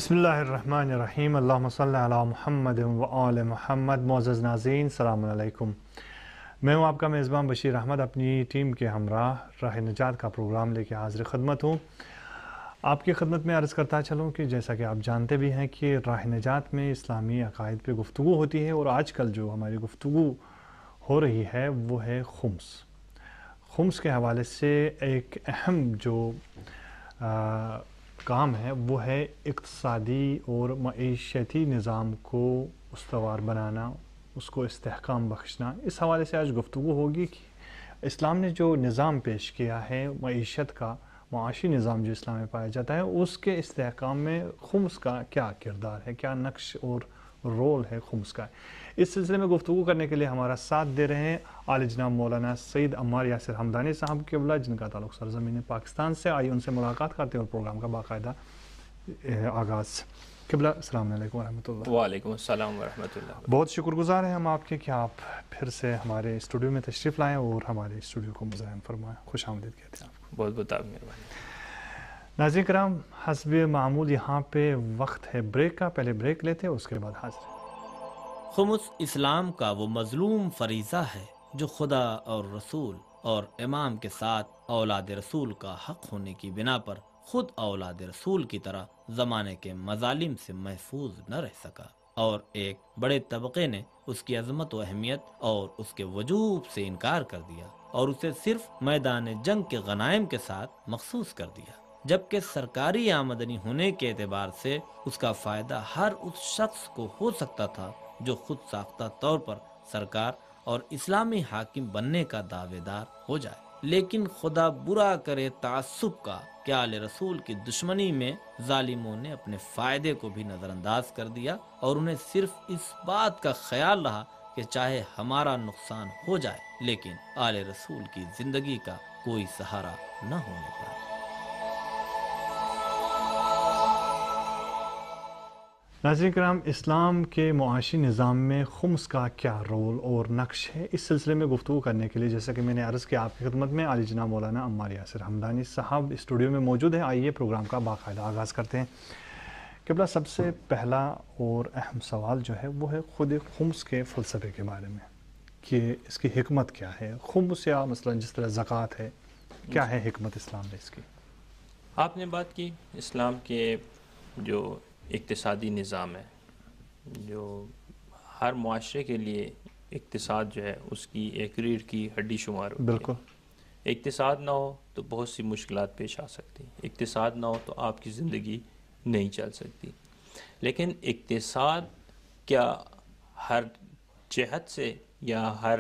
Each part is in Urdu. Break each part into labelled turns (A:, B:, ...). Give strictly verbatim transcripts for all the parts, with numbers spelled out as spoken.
A: بسم اللہ الرحمن الرحیم، اللہم صلی علی محمد و آل محمد۔ معزز ناظرین السلام علیکم، میں ہوں آپ کا میزبان بشیر احمد، اپنی ٹیم کے ہمراہ راہ نجات کا پروگرام لے کے حاضر خدمت ہوں۔ آپ کی خدمت میں عرض کرتا چلوں کہ جیسا کہ آپ جانتے بھی ہیں کہ راہ نجات میں اسلامی عقائد پہ گفتگو ہوتی ہے، اور آج کل جو ہماری گفتگو ہو رہی ہے وہ ہے خمس۔ خمس کے حوالے سے ایک اہم جو آ, کام ہے وہ ہے اقتصادی اور معیشتی نظام کو استوار بنانا، اس کو استحکام بخشنا۔ اس حوالے سے آج گفتگو ہوگی کہ اسلام نے جو نظام پیش کیا ہے معیشت کا، معاشی نظام جو اسلام میں پایا جاتا ہے، اس کے استحکام میں خمس کا کیا کردار ہے، کیا نقش اور رول ہے خمس کا۔ اس سلسلے میں گفتگو کرنے کے لیے ہمارا ساتھ دے رہے ہیں اعلی جناب مولانا سید عمار یاسر حمدانی صاحب قبلہ، جن کا تعلق سرزمین پاکستان سے۔ آئیے ان سے ملاقات کرتے ہیں اور پروگرام کا باقاعدہ آغاز۔ قبلہ السلام علیکم ورحمۃ اللہ۔
B: وعلیکم السلام ورحمۃ اللہ۔
A: بہت شکر گزار ہیں ہم آپ کے کہ آپ پھر سے ہمارے اسٹوڈیو میں تشریف لائیں اور ہمارے اسٹوڈیو کو مزین فرمائیں۔ خوش آمدید کہتے ہیں آپ کو۔
B: بہت بہت مہربانی۔
A: ناظرین کرام، حسب معمول یہاں پہ وقت ہے بریک کا، پہلے بریک لیتے ہیں اس کے بعد حاضر۔
C: خمس اسلام کا وہ مظلوم فریضہ ہے جو خدا اور رسول اور امام کے ساتھ اولاد رسول کا حق ہونے کی بنا پر خود اولاد رسول کی طرح زمانے کے مظالم سے محفوظ نہ رہ سکا، اور ایک بڑے طبقے نے اس کی عظمت و اہمیت اور اس کے وجوب سے انکار کر دیا اور اسے صرف میدان جنگ کے غنائم کے ساتھ مخصوص کر دیا، جبکہ سرکاری آمدنی ہونے کے اعتبار سے اس کا فائدہ ہر اس شخص کو ہو سکتا تھا جو خود ساختہ طور پر سرکار اور اسلامی حاکم بننے کا دعوے دار ہو جائے۔ لیکن خدا برا کرے تعصب کا کہ آل رسول کی دشمنی میں ظالموں نے اپنے فائدے کو بھی نظر انداز کر دیا، اور انہیں صرف اس بات کا خیال رہا کہ چاہے ہمارا نقصان ہو جائے لیکن آل رسول کی زندگی کا کوئی سہارا نہ ہونے پائے۔
A: ناظرین کرام، اسلام کے معاشی نظام میں خمس کا کیا رول اور نقش ہے، اس سلسلے میں گفتگو کرنے کے لیے جیسا کہ میں نے عرض کیا آپ کی خدمت میں اعلی جناب مولانا عمار یاسر حمدانی صاحب اسٹوڈیو میں موجود ہیں۔ آئیے پروگرام کا باقاعدہ آغاز کرتے ہیں۔ قبلہ، سب سے پہلا اور اہم سوال جو ہے وہ ہے خود خمس کے فلسفے کے بارے میں، کہ اس کی حکمت کیا ہے۔ خمس یا مثلا جس طرح زکوٰۃ ہے، کیا ہے حکمت اسلام میں اس کی؟
B: آپ نے بات کی اسلام کے جو اقتصادی نظام ہے، جو ہر معاشرے کے لیے اقتصاد جو ہے اس کی ایک ریڑھ کی ہڈی شمار ہوتی ہے۔
A: بالکل۔
B: اقتصاد نہ ہو تو بہت سی مشکلات پیش آ سکتی ہیں، اقتصاد نہ ہو تو آپ کی زندگی نہیں چل سکتی۔ لیکن اقتصاد کیا ہر جہت سے یا ہر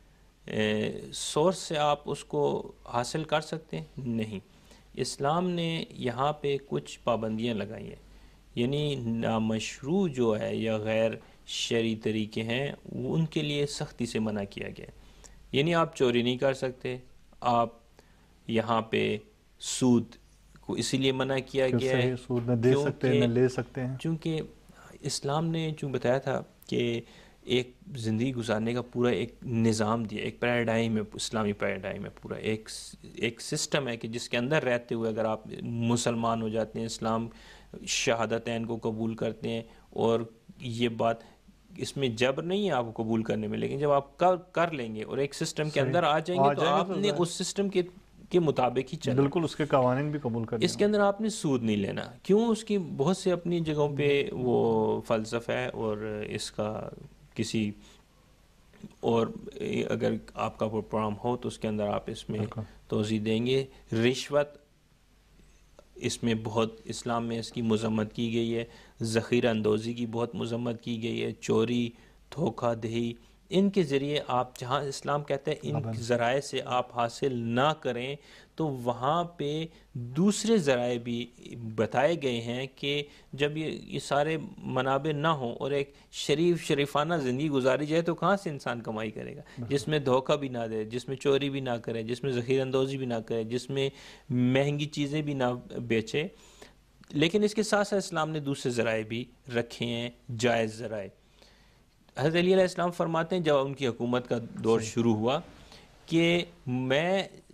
B: سورس سے آپ اس کو حاصل کر سکتے ہیں؟ نہیں۔ اسلام نے یہاں پہ کچھ پابندیاں لگائی ہیں، یعنی نامشروع جو ہے یا غیر شرعی طریقے ہیں وہ ان کے لیے سختی سے منع کیا گیا ہے۔ یعنی آپ چوری نہیں کر سکتے، آپ یہاں پہ سود کو اسی لیے منع کیا گیا ہے
A: سود نہ دے سکتے نہ لے سکتے ہیں،
B: چونکہ اسلام نے جو بتایا تھا کہ ایک زندگی گزارنے کا پورا ایک نظام دیا، ایک پیراڈائم ہے، اسلامی پیراڈائم ہے، پورا ایک ایک سسٹم ہے کہ جس کے اندر رہتے ہوئے اگر آپ مسلمان ہو جاتے ہیں، اسلام شہادتین کو قبول کرتے ہیں، اور یہ بات اس میں جبر نہیں ہے آپ کو قبول کرنے میں، لیکن جب آپ کر کر لیں گے اور ایک سسٹم کے اندر آ جائیں گے تو آپ نے اس سسٹم کے کے مطابق ہی چلنا،
A: بالکل اس کے قوانین بھی قبول کرنے۔
B: اس کے اندر آپ نے سود نہیں لینا، کیوں؟ اس کی بہت سے اپنی جگہوں پہ وہ فلسفہ ہے، اور اس کا کسی اور اگر آپ کا پروگرام ہو تو اس کے اندر آپ اس میں توضیح دیں گے۔ رشوت اس میں بہت اسلام میں اس کی مذمت کی گئی ہے، ذخیرہ اندوزی کی بہت مذمت کی گئی ہے، چوری، دھوکہ دہی، ان کے ذریعے آپ جہاں اسلام کہتے ہیں ان ذرائع سے آپ حاصل نہ کریں، تو وہاں پہ دوسرے ذرائع بھی بتائے گئے ہیں کہ جب یہ یہ سارے منابع نہ ہوں اور ایک شریف شریفانہ زندگی گزاری جائے تو کہاں سے انسان کمائی کرے گا؟ جس میں دھوکہ بھی نہ دے، جس میں چوری بھی نہ کرے، جس میں ذخیرہ اندوزی بھی نہ کرے، جس میں مہنگی چیزیں بھی نہ بیچے۔ لیکن اس کے ساتھ ساتھ اسلام نے دوسرے ذرائع بھی رکھے ہیں، جائز ذرائع۔ حضرت علی علیہ السلام فرماتے ہیں جب ان کی حکومت کا دور شروع ہوا کہ میں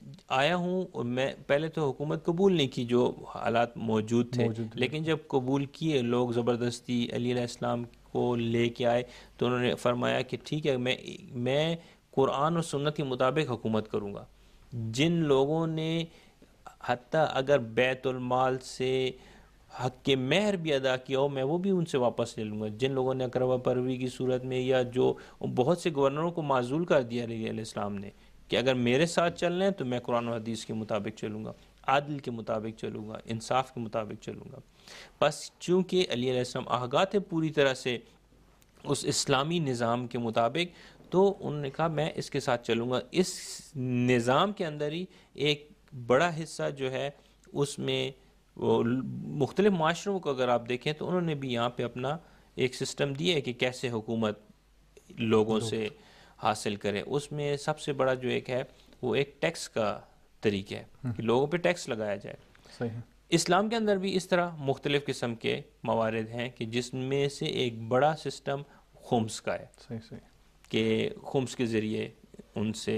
B: آیا ہوں اور میں پہلے تو حکومت قبول نہیں کی جو حالات موجود تھے، لیکن جب قبول کیے لوگ زبردستی علی علیہ السلام کو لے کے آئے تو انہوں نے فرمایا کہ ٹھیک ہے میں میں قرآن اور سنت کے مطابق حکومت کروں گا. جن لوگوں نے حتیٰ اگر بیت المال سے حق کے مہر بھی ادا کیا ہو میں وہ بھی ان سے واپس لے لوں گا. جن لوگوں نے اقربا پروی کی صورت میں یا جو بہت سے گورنروں کو معزول کر دیا علیہ السلام نے کہ اگر میرے ساتھ چلنا ہے تو میں قرآن و حدیث کے مطابق چلوں گا، عادل کے مطابق چلوں گا، انصاف کے مطابق چلوں گا. بس چونکہ علی علیہ السلام آگاہ تھے پوری طرح سے اس اسلامی نظام کے مطابق تو انہوں نے کہا میں اس کے ساتھ چلوں گا. اس نظام کے اندر ہی ایک بڑا حصہ جو ہے اس میں وہ مختلف معاشروں کو اگر آپ دیکھیں تو انہوں نے بھی یہاں پہ اپنا ایک سسٹم دیا ہے کہ کیسے حکومت لوگوں سے حاصل کرے. اس میں سب سے بڑا جو ایک ہے وہ ایک ٹیکس کا طریقہ ہے کہ لوگوں پہ ٹیکس لگایا جائے.
A: صحیح.
B: اسلام کے اندر بھی اس طرح مختلف قسم کے موارد ہیں کہ جس میں سے ایک بڑا سسٹم خمس کا ہے. صحیح صحیح کہ خمس کے ذریعے ان سے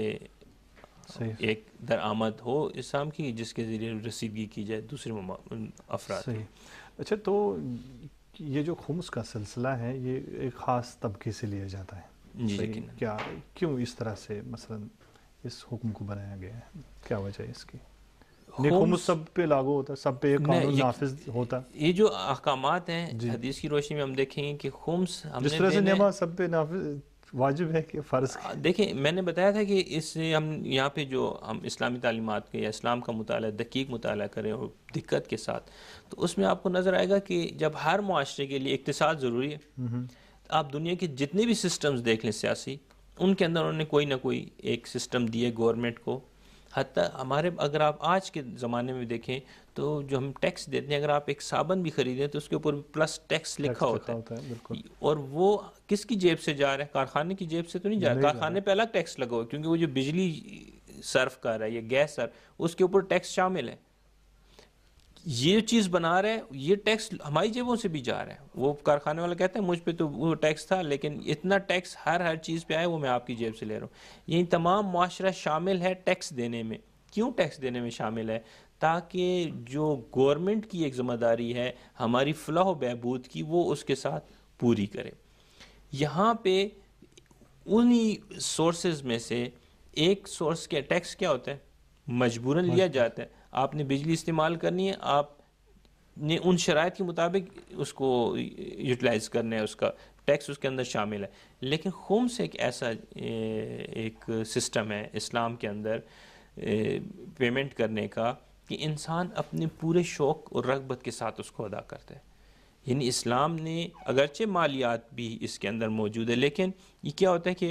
B: ایک درآمد ہو اسلام کی جس کے ذریعے رسیدگی کی جائے دوسرے افراد.
A: صحیح. اچھا تو یہ جو خمس کا سلسلہ ہے یہ ایک خاص طبقے سے لیا جاتا ہے.
B: جی
A: جی کیا کیوں اس طرح سے مثلا اس حکم کو بنایا گیا ہے؟ کیا وجہ ہے اس کی؟ خمس سب پہ لاگو ہوتا ہے، سب پہ قانون نافذ ہوتا ہے.
B: یہ جو احکامات ہیں حدیث کی روشنی میں ہم دیکھیں گے کہ خمس
A: جس طرح سے نماز سب پہ نافذ واجب ہے کہ فرض.
B: دیکھیں میں نے بتایا تھا کہ اس سے ہم یہاں پہ جو ہم اسلامی تعلیمات کے یا اسلام کا مطالعہ دقیق مطالعہ کریں اور دقت کے ساتھ تو اس میں آپ کو نظر آئے گا کہ جب ہر معاشرے کے لیے اقتصاد ضروری ہے، آپ دنیا کے جتنے بھی سسٹمز دیکھ لیں سیاسی ان کے اندر انہوں نے کوئی نہ کوئی ایک سسٹم دیے گورنمنٹ کو. حتیٰ ہمارے اگر آپ آج کے زمانے میں دیکھیں تو جو ہم ٹیکس دیتے ہیں اگر آپ ایک صابن بھی خریدیں تو اس کے اوپر پلس ٹیکس لکھا ہوتا ہے اور وہ کس کی جیب سے جا رہا ہے؟ کارخانے کی جیب سے تو نہیں جا رہا. کارخانے پہ الگ ٹیکس لگا ہوا ہے کیونکہ وہ جو بجلی صرف کر رہا ہے یا گیس صرف اس کے اوپر ٹیکس شامل ہے. یہ چیز بنا رہا ہے یہ ٹیکس ہماری جیبوں سے بھی جا رہا ہے. وہ کارخانے والا کہتا ہے مجھ پہ تو وہ ٹیکس تھا لیکن اتنا ٹیکس ہر ہر چیز پہ آئے وہ میں آپ کی جیب سے لے رہا ہوں. یہی تمام معاشرہ شامل ہے ٹیکس دینے میں. کیوں ٹیکس دینے میں شامل ہے؟ تاکہ جو گورنمنٹ کی ایک ذمہ داری ہے ہماری فلاح و بہبود کی وہ اس کے ساتھ پوری کرے. یہاں پہ انہی سورسز میں سے ایک سورس کے ٹیکس کیا ہوتا ہے؟ مجبوراً لیا جاتا ہے. آپ نے بجلی استعمال کرنی ہے آپ نے ان شرائط کے مطابق اس کو یوٹیلائز کرنا ہے، اس کا ٹیکس اس کے اندر شامل ہے. لیکن خمس ایک ایسا ایک سسٹم ہے اسلام کے اندر پیمنٹ کرنے کا کہ انسان اپنے پورے شوق اور رغبت کے ساتھ اس کو ادا کرتا ہے. یعنی اسلام نے اگرچہ مالیات بھی اس کے اندر موجود ہے لیکن یہ کیا ہوتا ہے کہ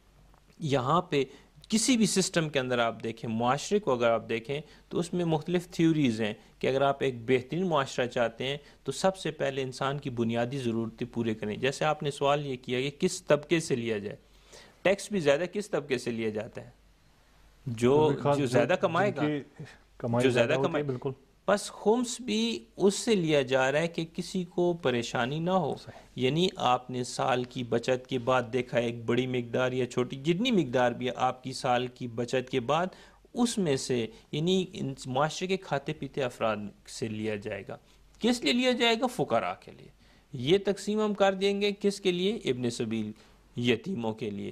B: یہاں پہ کسی بھی سسٹم کے اندر آپ دیکھیں معاشرے کو اگر آپ دیکھیں تو اس میں مختلف تھیوریز ہیں کہ اگر آپ ایک بہترین معاشرہ چاہتے ہیں تو سب سے پہلے انسان کی بنیادی ضرورتیں پورے کریں. جیسے آپ نے سوال یہ کیا کہ کس طبقے سے لیا جائے، ٹیکس بھی زیادہ کس طبقے سے لیا جاتا ہے؟ جو جو زیادہ کمائے گا، جو زیادہ کمائے. بالکل. بس خمس بھی اس سے لیا جا رہا ہے کہ کسی کو پریشانی نہ ہو. یعنی آپ نے سال کی بچت کے بعد دیکھا ایک بڑی مقدار یا چھوٹی جتنی مقدار بھی آپ کی سال کی بچت کے بعد اس میں سے یعنی معاشرے کے کھاتے پیتے افراد سے لیا جائے گا. کس لیے لیا جائے گا؟ فقراء کے لیے. یہ تقسیم ہم کر دیں گے کس کے لیے؟ ابن سبیل، یتیموں کے لیے،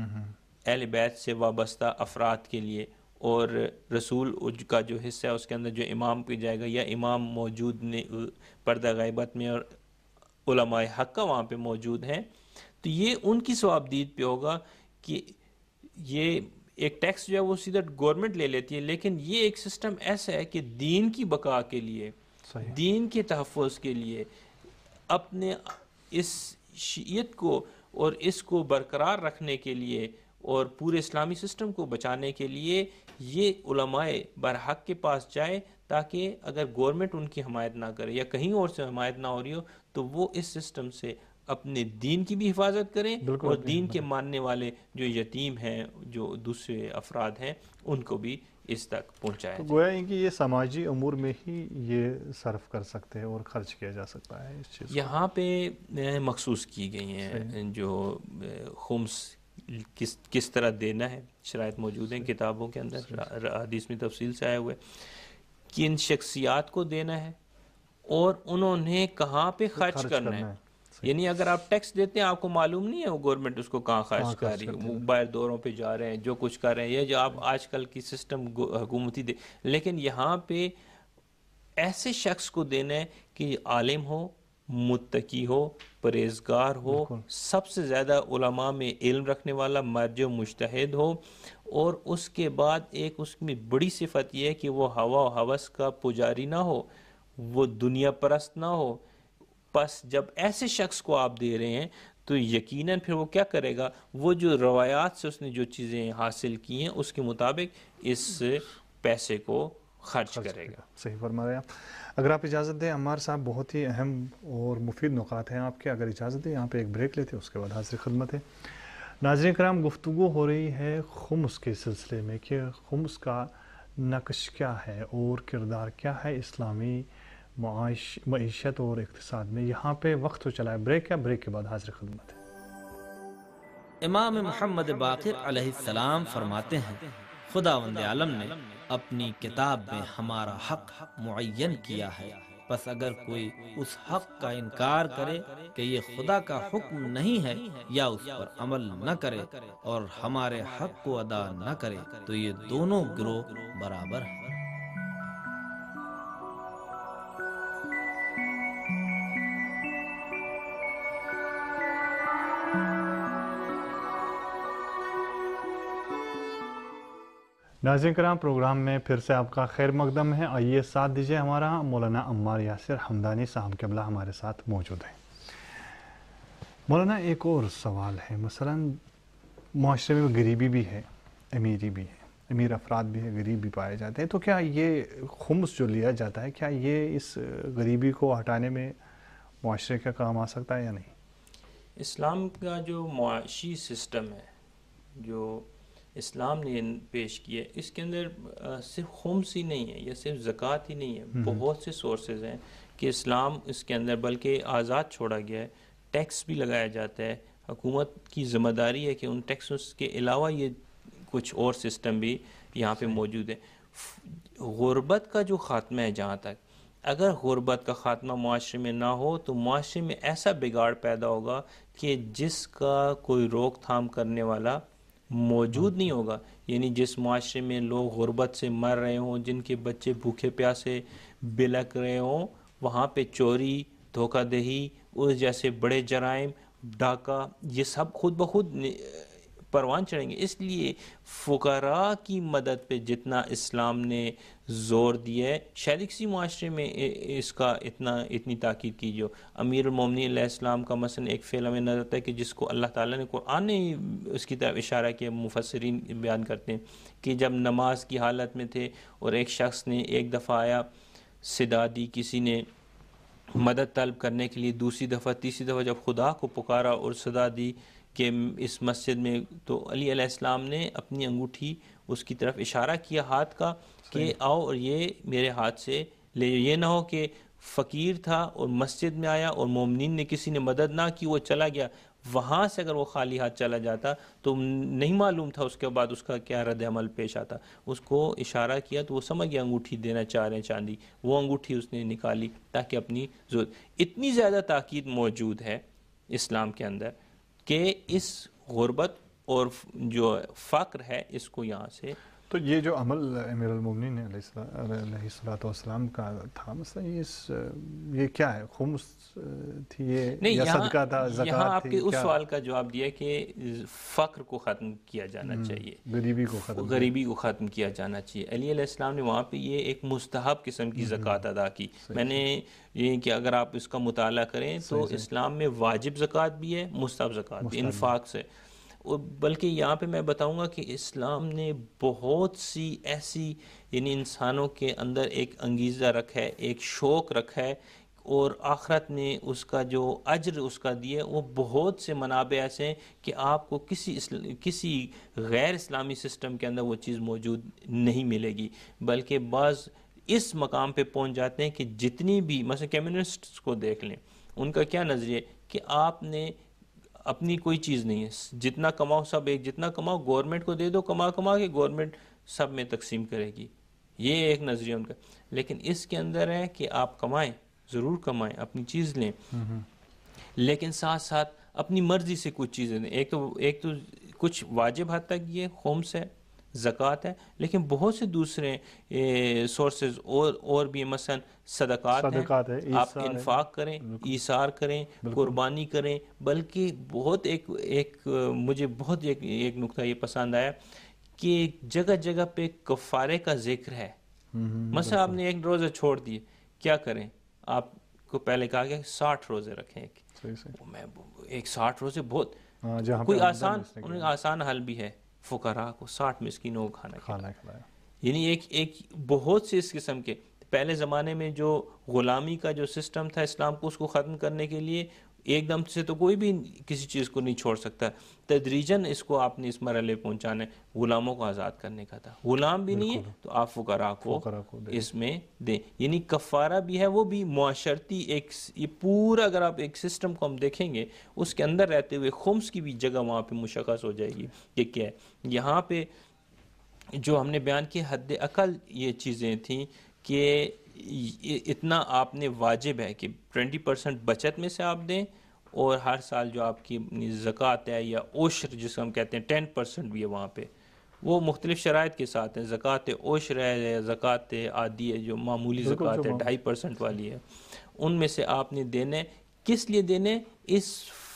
B: اہل بیت سے وابستہ افراد کے لیے. اور رسول کا جو حصہ ہے اس کے اندر جو امام پہ جائے گا یا امام موجود نے پردہ غیبت میں اور علماء حق کا وہاں پہ موجود ہیں تو یہ ان کی ثوابدید پہ ہوگا کہ یہ ایک ٹیکس جو ہے وہ سیدھا گورنمنٹ لے لیتی ہے. لیکن یہ ایک سسٹم ایسا ہے کہ دین کی بقا کے لیے، دین کے تحفظ کے لیے، اپنے اس شیعت کو اور اس کو برقرار رکھنے کے لیے اور پورے اسلامی سسٹم کو بچانے کے لیے یہ علماء برحق کے پاس جائے تاکہ اگر گورنمنٹ ان کی حمایت نہ کرے یا کہیں اور سے حمایت نہ ہو رہی ہو تو وہ اس سسٹم سے اپنے دین کی بھی حفاظت کریں اور دین کے ماننے والے جو یتیم ہیں جو دوسرے افراد ہیں ان کو بھی اس تک پہنچایا جائے.
A: گویا کہ یہ سماجی امور میں ہی یہ صرف کر سکتے ہیں اور خرچ کیا جا سکتا ہے اس چیز.
B: یہاں پہ مخصوص کی گئی ہیں جو خمس کس کس طرح دینا ہے، شرائط موجود ہیں کتابوں کے اندر، حدیث میں تفصیل سے آیا ہوا ہے، کن شخصیات کو دینا ہے اور انہوں نے کہاں پہ خرچ کرنا ہے. یعنی اگر آپ ٹیکس دیتے ہیں آپ کو معلوم نہیں ہے وہ گورنمنٹ اس کو کہاں خرچ کر رہی ہے، وہ باہر دوروں پہ جا رہے ہیں، جو کچھ کر رہے ہیں، یہ جو آپ آج کل کی سسٹم حکومتی دے. لیکن یہاں پہ ایسے شخص کو دینا ہے کہ عالم ہو، متقی ہو، پرہیزگار ہو، سب سے زیادہ علماء میں علم رکھنے والا، مرجع و مجتہد ہو، اور اس کے بعد ایک اس میں بڑی صفت یہ ہے کہ وہ ہوا و ہوس کا پجاری نہ ہو، وہ دنیا پرست نہ ہو. پس جب ایسے شخص کو آپ دے رہے ہیں تو یقیناً پھر وہ کیا کرے گا، وہ جو روایات سے اس نے جو چیزیں حاصل کی ہیں اس کے مطابق اس پیسے کو خرچ کرے گا.
A: صحیح فرما رہے ہیں آپ. اگر آپ اجازت دیں عمار صاحب، بہت ہی اہم اور مفید نکات ہیں آپ کے، اگر اجازت دیں یہاں پہ ایک بریک لیتے ہیں، اس کے بعد حاضر خدمت ہے. ناظرین کرام، گفتگو ہو رہی ہے خمس کے سلسلے میں کہ خمس کا نقش کیا ہے اور کردار کیا ہے اسلامی معاش معیشت اور اقتصاد میں. یہاں پہ وقت تو چلا ہے بریک، یا بریک کے بعد حاضر خدمت ہے.
C: امام محمد باقر علیہ السلام فرماتے ہیں، خداوند عالم نے اپنی کتاب میں ہمارا حق معین کیا ہے، بس اگر کوئی اس حق کا انکار کرے کہ یہ خدا کا حکم نہیں ہے یا اس پر عمل نہ کرے اور ہمارے حق کو ادا نہ کرے تو یہ دونوں گروہ برابر ہیں.
A: ناظرین کرام، پروگرام میں پھر سے آپ کا خیر مقدم ہے. آئیے ساتھ دیجیے ہمارا. مولانا عمار یاسر حمدانی صاحب قبلہ ہمارے ساتھ موجود ہیں. مولانا ایک اور سوال ہے، مثلا معاشرے میں غریبی بھی ہے، امیری بھی ہے، امیر افراد بھی ہے، غریب بھی پائے جاتے ہیں، تو کیا یہ خمس جو لیا جاتا ہے کیا یہ اس غریبی کو ہٹانے میں معاشرے کا کام آ سکتا ہے یا نہیں؟
B: اسلام کا جو معاشی سسٹم ہے جو اسلام نے پیش کیا ہے، اس کے اندر صرف خمس ہی نہیں ہے یا صرف زکوٰۃ ہی نہیں ہے، بہت سے سورسز ہیں کہ اسلام اس کے اندر بلکہ آزاد چھوڑا گیا ہے. ٹیکس بھی لگایا جاتا ہے، حکومت کی ذمہ داری ہے کہ ان ٹیکسز کے علاوہ یہ کچھ اور سسٹم بھی یہاں پہ موجود ہے. غربت کا جو خاتمہ ہے، جہاں تک اگر غربت کا خاتمہ معاشرے میں نہ ہو تو معاشرے میں ایسا بگاڑ پیدا ہوگا کہ جس کا کوئی روک تھام کرنے والا موجود نہیں ہوگا. یعنی جس معاشرے میں لوگ غربت سے مر رہے ہوں، جن کے بچے بھوکے پیاسے بلک رہے ہوں، وہاں پہ چوری، دھوکہ دہی، اس جیسے بڑے جرائم، ڈاکہ، یہ سب خود بخود پروان چڑھیں گے. اس لیے فقراء کی مدد پہ جتنا اسلام نے زور دیا ہے، شاید کسی معاشرے میں اس کا اتنا اتنی تاکید کی. جو امیر المومنین علیہ السلام کا مثلا ایک فعل ہمیں نظر آتا ہے کہ جس کو اللہ تعالیٰ نے قرآن نے اس کی طرف اشارہ کیا، مفسرین بیان کرتے ہیں کہ جب نماز کی حالت میں تھے اور ایک شخص نے ایک دفعہ آیا، صدا دی، کسی نے مدد طلب کرنے کے لیے، دوسری دفعہ، تیسری دفعہ جب خدا کو پکارا اور صدا دی کہ اس مسجد میں، تو علی علیہ السلام نے اپنی انگوٹھی اس کی طرف اشارہ کیا ہاتھ کا کہ آؤ اور یہ میرے ہاتھ سے لے. یہ نہ ہو کہ فقیر تھا اور مسجد میں آیا اور مومنین نے کسی نے مدد نہ کی، وہ چلا گیا، وہاں سے اگر وہ خالی ہاتھ چلا جاتا تو نہیں معلوم تھا اس کے بعد اس کا کیا رد عمل پیش آتا. اس کو اشارہ کیا تو وہ سمجھ گیا انگوٹھی دینا چاہ رہے ہیں چاندی، وہ انگوٹھی اس نے نکالی تاکہ اپنی ضرورت. اتنی زیادہ تاکید موجود ہے اسلام کے اندر کہ اس غربت اور جو فقر ہے اس کو یہاں سے.
A: تو یہ جو عمل امیر المومنین علیہ الصلوۃ والسلام کا تھا، مثلا یہ کیا ہے؟ خمس تھی یہ یا صدقہ تھا، زکوٰۃ تھی؟
B: یہاں آپ کے اس سوال کا جواب دیا کہ فقر کو ختم کیا جانا چاہیے،
A: غریبی کو ختم
B: غریبی کو ختم کیا جانا چاہیے. علی علیہ السلام نے وہاں پہ یہ ایک مستحب قسم کی زکوٰۃ ادا کی. میں نے یہ کہ اگر آپ اس کا مطالعہ کریں تو اسلام میں واجب زکوٰۃ بھی ہے، مستحب زکوٰۃ بھی، انفاق سے. بلکہ یہاں پہ میں بتاؤں گا کہ اسلام نے بہت سی ایسی، یعنی انسانوں کے اندر ایک انگیزہ رکھا ہے، ایک شوق رکھا ہے، اور آخرت نے اس کا جو اجر اس کا دیا، وہ بہت سے منابع ایسے ہیں کہ آپ کو کسی کسی غیر اسلامی سسٹم کے اندر وہ چیز موجود نہیں ملے گی. بلکہ بعض اس مقام پہ پہنچ جاتے ہیں کہ جتنی بھی، مثلا کمیونسٹس کو دیکھ لیں، ان کا کیا نظریہ کہ آپ نے اپنی کوئی چیز نہیں ہے, جتنا کماؤ سب ایک, جتنا کماؤ گورنمنٹ کو دے دو, کما کما کے گورنمنٹ سب میں تقسیم کرے گی, یہ ایک نظریہ ان کا. لیکن اس کے اندر ہے کہ آپ کمائیں, ضرور کمائیں, اپنی چیز لیں, لیکن ساتھ ساتھ اپنی مرضی سے کچھ چیزیں دیں. ایک تو ایک تو کچھ واجب حد تک یہ خمس ہے, زکوٰۃ ہے, لیکن بہت سے دوسرے سورسز اور اور بھی, مثلا صدقات
A: صدقات
B: ہیں,
A: ہے,
B: آپ انفاق کریں, ایثار کریں, قربانی کریں. بلکہ بہت ایک ایک مجھے بہت ایک ایک نقطہ یہ پسند آیا کہ جگہ جگہ پہ کفارے کا ذکر ہے. مثلا آپ نے ایک روزہ چھوڑ دیے, کیا کریں؟ آپ کو پہلے کہا گیا ساٹھ روزے رکھیں. میں ایک ساٹھ روزے بہت کوئی آسان آسان حل بھی ہے, فقراء کو ساٹھ مسکینوں کو کھانا کھلانا. یعنی ایک ایک بہت سے اس قسم کے, پہلے زمانے میں جو غلامی کا جو سسٹم تھا اسلام کو, اس کو ختم کرنے کے لیے ایک دم سے تو کوئی بھی کسی چیز کو نہیں چھوڑ سکتا, تدریجاً اس کو آپ نے اس مرحلے پہنچانا ہے. غلاموں کو آزاد کرنے کا تھا, غلام بھی نہیں ہے تو آپ فقراء کو اس میں دیں. یعنی کفارہ بھی ہے, وہ بھی معاشرتی ایک, یہ پورا اگر آپ ایک سسٹم کو ہم دیکھیں گے, اس کے اندر رہتے ہوئے خمس کی بھی جگہ وہاں پہ مشخص ہو جائے گی کہ کیا ہے. یہاں پہ جو ہم نے بیان کی حد اقل یہ چیزیں تھیں کہ اتنا آپ نے واجب ہے کہ ٹوینٹی پرسنٹ بچت میں سے آپ دیں, اور ہر سال جو آپ کی زکوٰۃ ہے یا عشر جس کو ہم کہتے ہیں ٹین پرسنٹ بھی ہے وہاں پہ, وہ مختلف شرائط کے ساتھ ہیں. زکوٰۃ عشر ہے یا زکوٰۃ عادی ہے جو معمولی زکوٰۃ ہے ڈھائی پرسنٹ والی ہے, ان میں سے آپ نے دینے. کس لیے دینے؟ اس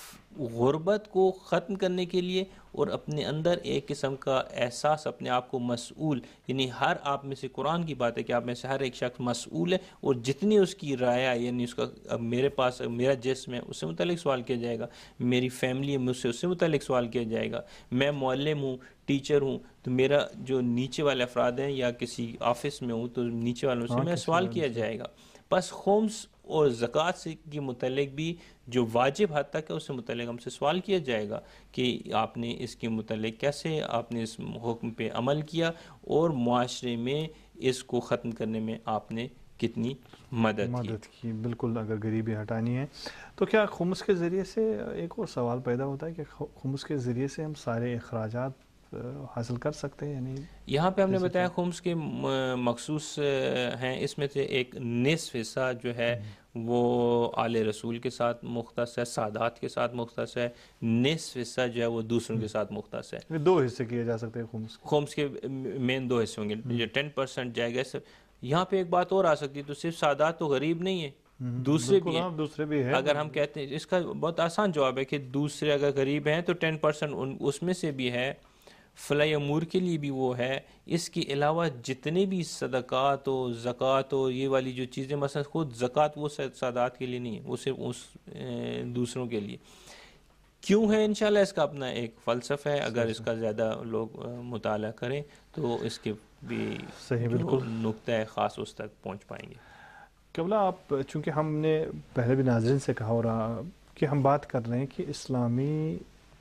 B: غربت کو ختم کرنے کے لیے, اور اپنے اندر ایک قسم کا احساس اپنے آپ کو مسئول, یعنی ہر آپ میں سے, قرآن کی بات ہے کہ آپ میں سے ہر ایک شخص مسئول ہے, اور جتنی اس کی رائے یعنی اس کا, اب میرے پاس میرا جسم ہے اس سے متعلق سوال کیا جائے گا, میری فیملی ہے مجھ سے اس سے متعلق سوال کیا جائے گا, میں معلم ہوں, ٹیچر ہوں, تو میرا جو نیچے والے افراد ہیں یا کسی آفس میں ہوں تو نیچے والوں سے میں سوال کیا جائے گا. بس خمس اور زکوٰۃ سے کے متعلق بھی جو واجب حد تک ہے اس سے متعلق ہم سے سوال کیا جائے گا کہ آپ نے اس کے متعلق کیسے آپ نے اس حکم پہ عمل کیا, اور معاشرے میں اس کو ختم کرنے میں آپ نے کتنی مدد
A: مدد کی. بالکل, اگر غریبی ہٹانی ہے تو کیا خمس کے ذریعے سے, ایک اور سوال پیدا ہوتا ہے کہ خمس کے ذریعے سے ہم سارے اخراجات حاصل کر سکتے ہیں؟ یعنی
B: یہاں پہ ہم نے بتایا خمس کے مخصوص ہیں, اس میں سے ایک نصف حصہ جو ہے وہ آل رسول کے ساتھ مختص ہے, سادات کے ساتھ مختص ہے, نصف حصہ جو ہے وہ دوسروں کے ساتھ مختص ہے.
A: دو حصے کیے جا سکتے ہیں خمس کے.
B: خمس کے مین دو حصے ہوں گے, جو ٹین پرسنٹ جائے گا. یہاں پہ ایک بات اور آ سکتی ہے, تو صرف سادات تو غریب نہیں ہے, دوسرے بھی ہیں.
A: دوسرے بھی ہیں.
B: اگر ہم کہتے ہیں, اس کا بہت آسان جواب ہے کہ دوسرے اگر غریب ہیں تو ٹین پرسنٹ اس میں سے بھی ہے, فلاح امور کے لیے بھی وہ ہے. اس کے علاوہ جتنے بھی صدقات و زکوٰۃ و یہ والی جو چیزیں, مثلا خود زکوٰۃ وہ سادات کے لیے نہیں ہے, وہ صرف اس دوسروں کے لیے. کیوں ہے؟ انشاءاللہ اس کا اپنا ایک فلسفہ ہے, اگر اس کا زیادہ لوگ مطالعہ کریں تو اس کے بھی
A: صحیح بالکل
B: نقطہ خاص اس تک پہنچ پائیں گے.
A: قبلہ آپ, چونکہ ہم نے پہلے بھی ناظرین سے کہا ہو رہا کہ ہم بات کر رہے ہیں کہ اسلامی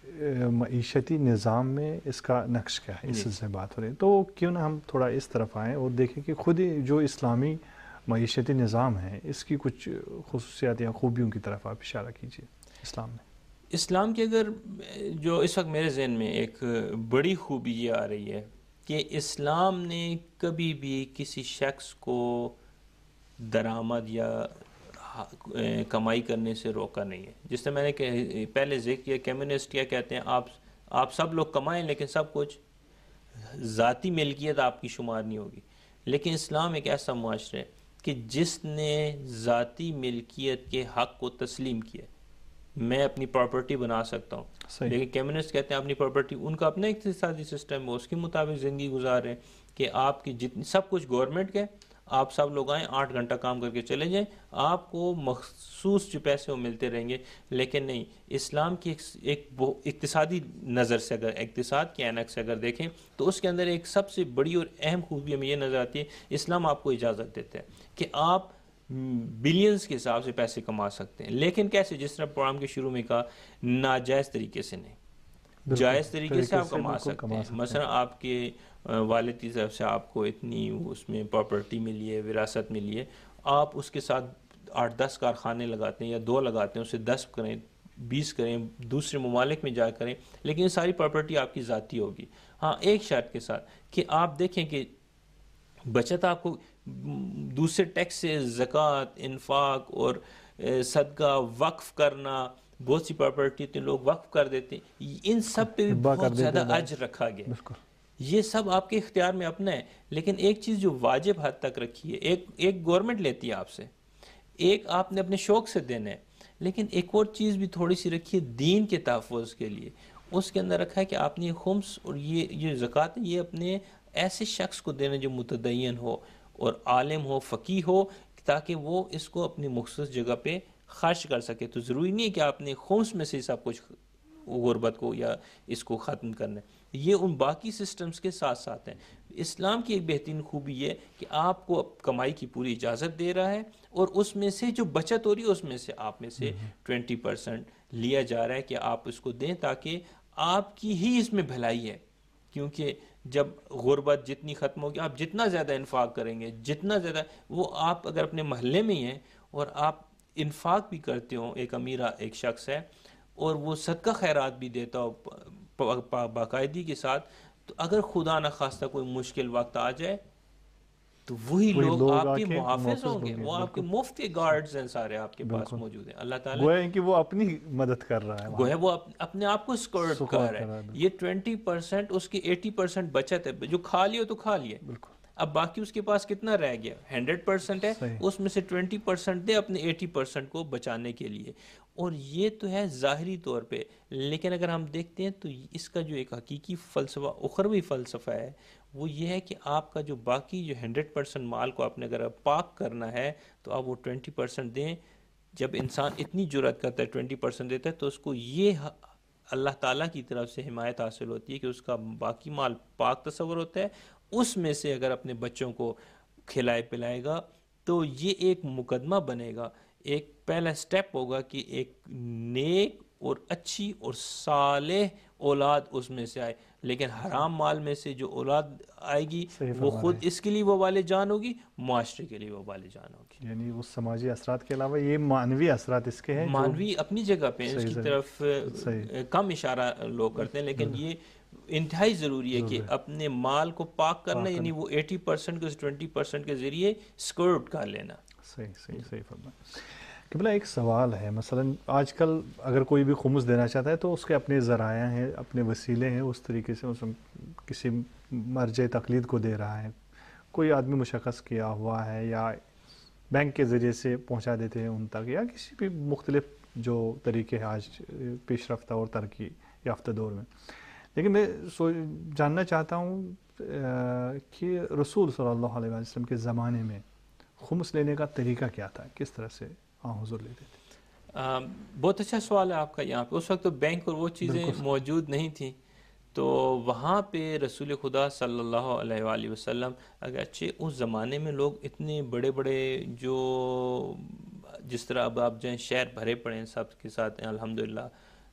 A: معیشتی نظام میں اس کا نقش کیا ہے, اس سے بات ہو رہی ہے, تو کیوں نہ ہم تھوڑا اس طرف آئیں اور دیکھیں کہ خود ہی جو اسلامی معیشتی نظام ہے اس کی کچھ خصوصیات یا خوبیوں کی طرف آپ اشارہ کیجیے. اسلام میں
B: اسلام کے اگر جو اس وقت میرے ذہن میں ایک بڑی خوبی یہ آ رہی ہے کہ اسلام نے کبھی بھی کسی شخص کو درآمد یا کمائی کرنے سے روکا نہیں ہے. جس سے میں نے پہلے ذکر کیا, کمیونسٹ کیا کہتے ہیں, آپ آپ سب لوگ کمائیں لیکن سب کچھ ذاتی ملکیت آپ کی شمار نہیں ہوگی. لیکن اسلام ایک ایسا معاشرہ ہے کہ جس نے ذاتی ملکیت کے حق کو تسلیم کیا. میں اپنی پراپرٹی بنا سکتا ہوں, لیکن کمیونسٹ کہتے ہیں اپنی پراپرٹی, ان کا اپنا اقتصادی سسٹم ہے, اس کے مطابق زندگی گزار رہے ہیں کہ آپ کی جتنی سب کچھ گورنمنٹ کے, آپ سب لوگ آئیں آٹھ گھنٹہ کام کر کے چلے جائیں, آپ کو مخصوص جو پیسے وہ ملتے رہیں گے. لیکن نہیں, اسلام کی ایک اقتصادی نظر سے, اگر اقتصاد کے عینک سے اگر دیکھیں تو اس کے اندر ایک سب سے بڑی اور اہم خوبی ہمیں یہ نظر آتی ہے, اسلام آپ کو اجازت دیتا ہے کہ آپ بلینز کے حساب سے پیسے کما سکتے ہیں. لیکن کیسے؟ جس طرح پروگرام کے شروع میں کہا, ناجائز طریقے سے نہیں, جائز طریقے سے آپ کما سکتے ہیں. مثلا آپ کے والد کی طرف سے آپ کو اتنی اس میں پراپرٹی ملی ہے, وراثت ملی ہے, آپ اس کے ساتھ آٹھ دس کارخانے لگاتے ہیں یا دو لگاتے ہیں, اسے دس کریں, بیس کریں, دوسرے ممالک میں جا کریں, لیکن یہ ساری پراپرٹی آپ کی ذاتی ہوگی. ہاں ایک شرط کے ساتھ کہ آپ دیکھیں کہ بچت آپ کو دوسرے ٹیکس سے, زکوٰۃ, انفاق اور صدقہ, وقف کرنا, بہت سی پراپرٹی اتنے لوگ وقف کر دیتے ہیں, ان سب پہ بھی بہت زیادہ اجر رکھا گیا. یہ سب آپ کے اختیار میں اپنا ہے, لیکن ایک چیز جو واجب حد تک رکھی ہے, ایک ایک گورنمنٹ لیتی ہے آپ سے, ایک آپ نے اپنے شوق سے دینا ہے, لیکن ایک اور چیز بھی تھوڑی سی رکھی ہے دین کے تحفظ کے لیے. اس کے اندر رکھا ہے کہ آپ نے یہ خمس اور یہ یہ زکوٰۃ یہ اپنے ایسے شخص کو دینا جو متدین ہو اور عالم ہو, فقیہ ہو, تاکہ وہ اس کو اپنی مخصوص جگہ پہ خرچ کر سکے. تو ضروری نہیں ہے کہ آپ نے خمس میں سے سب کچھ غربت کو یا اس کو ختم کرنا ہے, یہ ان باقی سسٹمز کے ساتھ ساتھ ہیں. اسلام کی ایک بہترین خوبی یہ کہ آپ کو کمائی کی پوری اجازت دے رہا ہے, اور اس میں سے جو بچت ہو رہی ہے اس میں سے آپ میں سے ٹوینٹی پرسینٹ لیا جا رہا ہے کہ آپ اس کو دیں, تاکہ آپ کی ہی اس میں بھلائی ہے. کیونکہ جب غربت جتنی ختم ہوگی, آپ جتنا زیادہ انفاق کریں گے, جتنا زیادہ وہ آپ اگر اپنے محلے میں ہی ہیں اور آپ انفاق بھی کرتے ہو, ایک امیر ایک شخص ہے اور وہ صدقہ خیرات بھی دیتا ہو باقاعدگی کے ساتھ, تو اگر خدا نخواستہ کوئی مشکل وقت آ جائے تو وہی لوگ آپ کے محافظ ہوں گے, وہ آپ کے مفت کے گارڈز ہیں سارے آپ کے پاس موجود ہیں. اللہ تعالیٰ
A: گویا کہ وہ اپنی مدد کر رہا ہے,
B: گویا وہ اپنے آپ کو اسکورٹ کر رہا ہے. یہ ٹوینٹی پرسینٹ اس کی ایٹی پرسینٹ بچت ہے, جو کھا لیے تو کھا لیے, اب باقی اس کے پاس کتنا رہ گیا, ہنڈریڈ پرسینٹ ہے, اس میں سے ٹوینٹی پرسینٹ دے اپنے ایٹی پرسینٹ کو بچانے کے لیے. اور یہ تو ہے ظاہری طور پہ, لیکن اگر ہم دیکھتے ہیں تو اس کا جو ایک حقیقی فلسفہ, اخروی فلسفہ ہے, وہ یہ ہے کہ آپ کا جو باقی جو ہنڈریڈ پرسینٹ مال کو آپ نے اگر پاک کرنا ہے تو آپ وہ ٹوینٹی پرسینٹ دیں. جب انسان اتنی جرأت کرتا ہے ٹوینٹی پرسینٹ دیتا ہے, تو اس کو یہ اللہ تعالیٰ کی طرف سے حمایت حاصل ہوتی ہے کہ اس کا باقی مال پاک تصور ہوتا ہے. اس میں سے اگر اپنے بچوں کو کھلائے پلائے گا تو یہ ایک مقدمہ بنے گا, ایک پہلا سٹیپ ہوگا کہ ایک نیک اور اچھی اور صالح اولاد اس میں سے آئے. لیکن حرام مال میں سے جو اولاد آئے گی وہ خود اس کے لیے وبال جان ہوگی, معاشرے کے لیے وبال جان ہوگی.
A: یعنی وہ سماجی اثرات کے علاوہ یہ معنوی اثرات اس کے ہیں,
B: معنوی اپنی جگہ پہ اس کی طرف کم اشارہ لوگ کرتے ہیں, لیکن یہ انتہائی ضروری ہے کہ اپنے مال کو پاک کرنا, یعنی وہ ایٹی پرسینٹ کو ٹوینٹی پرسینٹ کے ذریعے اسکرٹ کر لینا.
A: صحیح صحیح صحیح فرمایا. قبلہ ایک سوال ہے, مثلا آج کل اگر کوئی بھی خمس دینا چاہتا ہے تو اس کے اپنے ذرائع ہیں, اپنے وسیلے ہیں, اس طریقے سے اس کسی مرجع تقلید کو دے رہا ہے. کوئی آدمی مشخص کیا ہوا ہے یا بینک کے ذریعے سے پہنچا دیتے ہیں ان تک, یا کسی بھی مختلف جو طریقے ہیں آج پیش رفتہ اور ترقی یافتہ دور میں. لیکن میں سو جاننا چاہتا ہوں کہ رسول صلی اللہ علیہ وسلم کے زمانے میں خمس لینے کا طریقہ کیا تھا, کس طرح سے ہاں حضور لیتے تھے؟
B: بہت اچھا سوال ہے آپ کا. یہاں پہ اس وقت تو بینک اور وہ چیزیں موجود نہیں تھیں, تو وہاں پہ رسول خدا صلی اللہ علیہ وآلہ وسلم, اگرچہ اس زمانے میں لوگ اتنے بڑے بڑے جو جس طرح اب آپ جائیں شہر بھرے پڑے ہیں سب کے ساتھ, الحمدللہ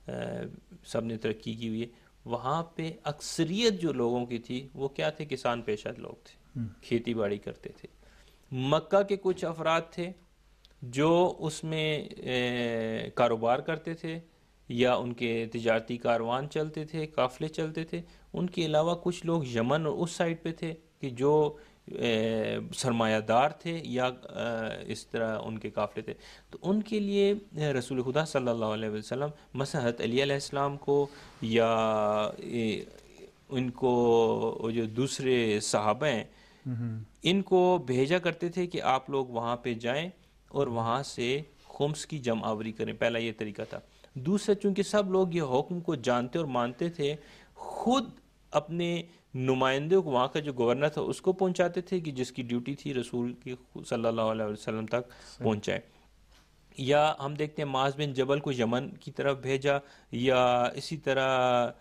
B: سب نے ترقی کی ہوئی ہے, وہاں پہ اکثریت جو لوگوں کی تھی وہ کیا تھے, کسان پیشہ لوگ تھے, کھیتی باڑی کرتے تھے. مکہ کے کچھ افراد تھے جو اس میں کاروبار کرتے تھے, یا ان کے تجارتی کاروان چلتے تھے, قافلے چلتے تھے. ان کے علاوہ کچھ لوگ یمن اور اس سائڈ پہ تھے کہ جو سرمایہ دار تھے یا اس طرح ان کے قافلے تھے. تو ان کے لیے رسول خدا صلی اللہ علیہ وسلم مثلا حضرت علی علیہ السلام کو یا ان کو جو دوسرے صحابہ ہیں ان کو بھیجا کرتے تھے کہ آپ لوگ وہاں پہ جائیں اور وہاں سے خمس کی جمع آوری کریں. پہلا یہ طریقہ تھا. دوسرا, چونکہ سب لوگ یہ حکم کو جانتے اور مانتے تھے, خود اپنے نمائندے کو, وہاں کا جو گورنر تھا اس کو پہنچاتے تھے کہ جس کی ڈیوٹی تھی رسول کی صلی اللہ علیہ وسلم تک پہنچائے. یا ہم دیکھتے ہیں معاذ بن جبل کو یمن کی طرف بھیجا, یا اسی طرح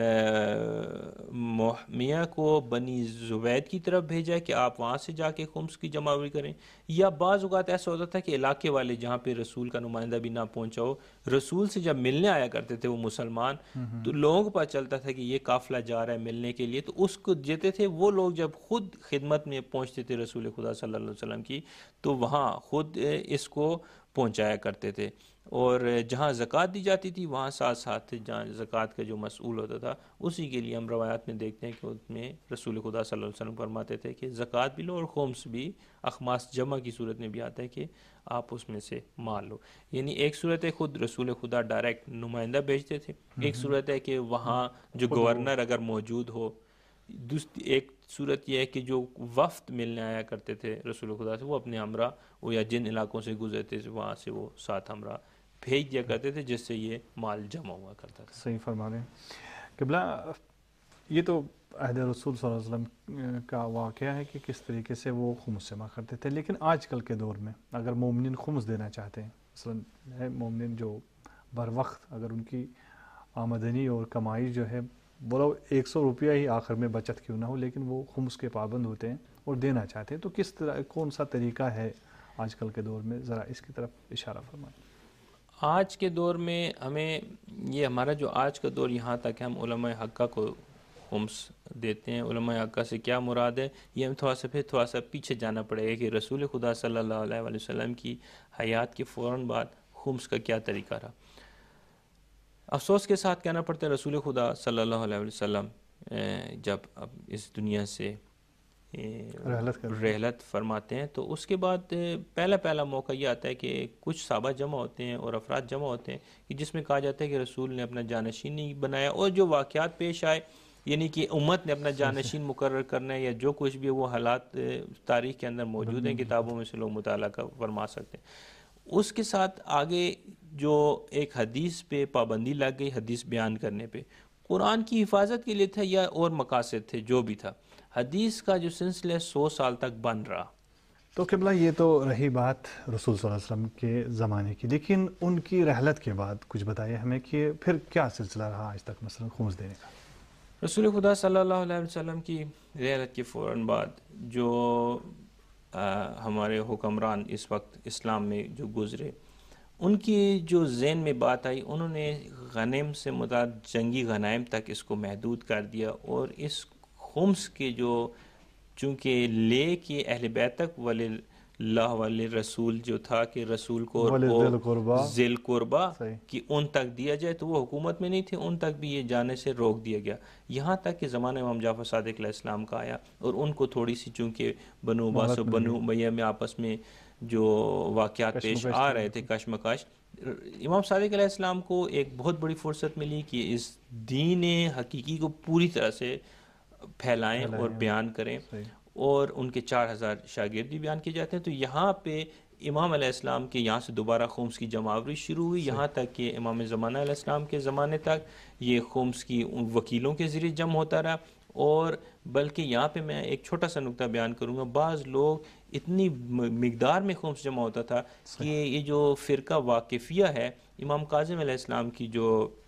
B: محمیہ کو بنی زبید کی طرف بھیجا کہ آپ وہاں سے جا کے خمس کی جمع آوری کریں. یا بعض اوقات ایسا ہوتا تھا کہ علاقے والے جہاں پہ رسول کا نمائندہ بھی نہ پہنچا ہو, رسول سے جب ملنے آیا کرتے تھے وہ مسلمان, تو لوگوں کو پتہ چلتا تھا کہ یہ قافلہ جا رہا ہے ملنے کے لیے, تو اس کو دیتے تھے. وہ لوگ جب خود خدمت میں پہنچتے تھے رسول خدا صلی اللہ علیہ وسلم کی, تو وہاں خود اس کو پہنچایا کرتے تھے، اور جہاں زکوٰۃ دی جاتی تھی وہاں ساتھ ساتھ جہاں زکوٰۃ کا جو مسئول ہوتا تھا اسی کے لیے ہم روایات میں دیکھتے ہیں کہ اس میں رسول خدا صلی اللہ علیہ وسلم فرماتے تھے کہ زکوٰۃ بھی لو اور خمس بھی، اخماس جمع کی صورت میں بھی آتا ہے کہ آپ اس میں سے مال لو. یعنی ایک صورت ہے خود رسول خدا ڈائریکٹ نمائندہ بھیجتے تھے، ایک صورت ہے کہ وہاں جو گورنر اگر موجود ہو، دوسری ایک صورت یہ ہے کہ جو وفد ملنے آیا کرتے تھے رسول خدا سے وہ اپنے ہمراہ وہ یا جن علاقوں سے گزرتے تھے وہاں سے وہ ساتھ ہمراہ بھیج دیا کرتے تھے، جس سے یہ مال جمع ہوا کرتا تھا.
A: صحیح فرما رہے ہیں قبلہ. یہ تو عہد رسول صلی اللہ علیہ وسلم کا واقعہ ہے کہ کس طریقے سے وہ خمس جمع کرتے تھے، لیکن آج کل کے دور میں اگر مومنین خمس دینا چاہتے ہیں، مثلا ہے مومنین جو بر وقت اگر ان کی آمدنی اور کمائی جو ہے بولو ایک سو روپیہ ہی آخر میں بچت کیوں نہ ہو، لیکن وہ خمس کے پابند ہوتے ہیں اور دینا چاہتے ہیں، تو کس طرح کون سا طریقہ ہے آج کل کے دور میں، ذرا اس کی طرف اشارہ فرمائیں.
B: آج کے دور میں ہمیں یہ ہمارا جو آج کا دور یہاں تک ہے ہم علماء حقہ کو خمس دیتے ہیں. علماء حقہ سے کیا مراد ہے، یہ ہم تھوڑا سا پھر تھوڑا سا پیچھے جانا پڑے گا کہ رسول خدا صلی اللہ علیہ وآلہ وسلم کی حیات کے فوراً بعد خمس کا کیا طریقہ رہا. افسوس کے ساتھ کہنا پڑتا ہے رسول خدا صلی اللہ علیہ وسلم جب اب اس دنیا سے رحلت فرماتے ہیں تو اس کے بعد پہلا پہلا موقع یہ آتا ہے کہ کچھ صحابہ جمع ہوتے ہیں اور افراد جمع ہوتے ہیں کہ جس میں کہا جاتا ہے کہ رسول نے اپنا جانشین نہیں بنایا، اور جو واقعات پیش آئے یعنی کہ امت نے اپنا جانشین مقرر کرنا ہے یا جو کچھ بھی وہ حالات تاریخ کے اندر موجود ہیں، کتابوں میں سے لوگ مطالعہ کا فرما سکتے ہیں. اس کے ساتھ آگے جو ایک حدیث پہ پابندی لگ گئی، حدیث بیان کرنے پہ، قرآن کی حفاظت کے لیے تھا یا اور مقاصد تھے جو بھی تھا، حدیث کا جو سلسلہ سو سال تک بن رہا.
A: تو قبلہ یہ تو رہی بات رسول صلی اللہ علیہ وسلم کے زمانے کی، لیکن ان کی رحلت کے بعد کچھ بتائیے ہمیں کہ پھر کیا سلسلہ رہا آج تک مثلا خمس دینے کا.
B: رسول خدا صلی اللہ علیہ وسلم کی رحلت کے فوراً بعد جو ہمارے حکمران اس وقت اسلام میں جو گزرے، ان کی جو ذہن میں بات آئی، انہوں نے غنیم سے مراد جنگی غنائم تک اس کو محدود کر دیا، اور اس خمس کے جو چونکہ لے کے اہل بیت تک ولی اللہ ولی رسول جو تھا کہ رسول کو ذیل قربا کہ ان تک دیا جائے، تو وہ حکومت میں نہیں تھے، ان تک بھی یہ جانے سے روک دیا گیا. یہاں تک کہ زمانہ امام جعفر صادق علیہ السلام کا آیا اور ان کو تھوڑی سی چونکہ بنو عباس و بنو امیہ میں آپس میں جو واقعات پیش آ رہے تھے، کشمکش، امام صادق علیہ السلام کو ایک بہت بڑی فرصت ملی کہ اس دین حقیقی کو پوری طرح سے پھیلائیں اور بیان کریں، اور ان کے چار ہزار شاگردی بیان کیے جاتے ہیں. تو یہاں پہ امام علیہ السلام کے یہاں سے دوبارہ خمس کی جمعآوری شروع ہوئی، یہاں تک کہ امام زمانہ علیہ السلام کے زمانے تک یہ خمس کی وکیلوں کے ذریعے جمع ہوتا رہا. اور بلکہ یہاں پہ میں ایک چھوٹا سا نقطہ بیان کروں گا، بعض لوگ اتنی مقدار میں خمس جمع ہوتا تھا کہ یہ جو فرقہ واقفیہ ہے، امام کاظم علیہ السلام کی جو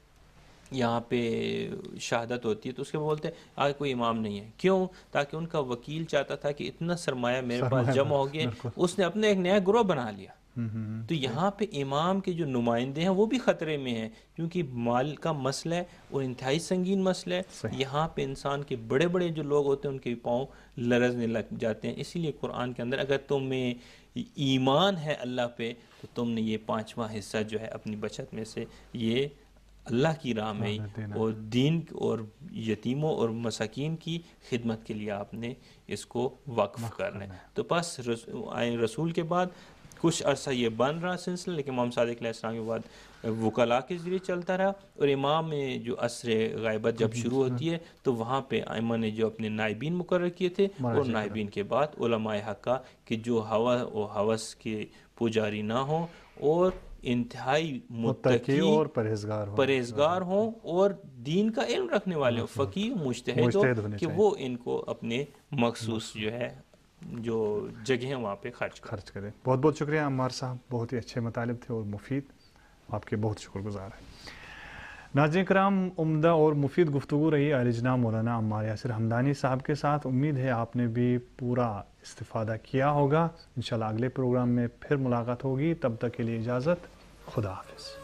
B: یہاں پہ شہادت ہوتی ہے تو اس کے بولتے ہیں آگے کوئی امام نہیں ہے. کیوں؟ تاکہ ان کا وکیل چاہتا تھا کہ اتنا سرمایہ میرے پاس جمع ہو گیا، اس نے اپنے ایک نیا گروہ بنا لیا. تو یہاں پہ امام کے جو نمائندے ہیں وہ بھی خطرے میں ہیں، کیونکہ مال کا مسئلہ ہے اور انتہائی سنگین مسئلہ ہے. یہاں پہ انسان کے بڑے بڑے جو لوگ ہوتے ہیں ان کے پاؤں لرزنے لگ جاتے ہیں. اسی لیے قرآن کے اندر اگر تمہیں ایمان ہے اللہ پہ تو تم نے یہ پانچواں حصہ جو ہے اپنی بچت میں سے یہ اللہ کی راہ میں اور دین اور یتیموں اور مساکین کی خدمت کے لیے آپ نے اس کو وقف کرنا ہے. تو بس رسول کے بعد کچھ عرصہ یہ بن رہا سلسلہ، لیکن امام صادق علیہ السلام کے بعد وکلاء کے ذریعے چلتا رہا. اور امام میں جو عصر غیبت جب شروع ہوتی ہے تو وہاں پہ ائمہ نے جو اپنے نائبین مقرر کیے تھے، اور نائبین کے بعد علماء حقہ کہ جو ہوا و ہوس کے پجاری نہ ہوں اور انتہائی متقی اور
A: پرہیزگار ہوں
B: پرہیزگار ہوں اور دین کا علم رکھنے والے ہوں، فقیہ مجتہد ہو کہ وہ ان کو اپنے مخصوص جو ہے جو جگہیں وہاں پہ خرچ
A: خرچ کریں. بہت بہت شکریہ عمار صاحب، بہت ہی اچھے مطالب تھے اور مفید، آپ کے بہت شکر گزار ہیں. ناظرین کرام، عمدہ اور مفید گفتگو رہی عالی جناب مولانا عمار یاسر حمدانی صاحب کے ساتھ. امید ہے آپ نے بھی پورا استفادہ کیا ہوگا. انشاءاللہ اگلے پروگرام میں پھر ملاقات ہوگی، تب تک کے لیے اجازت، خدا حافظ.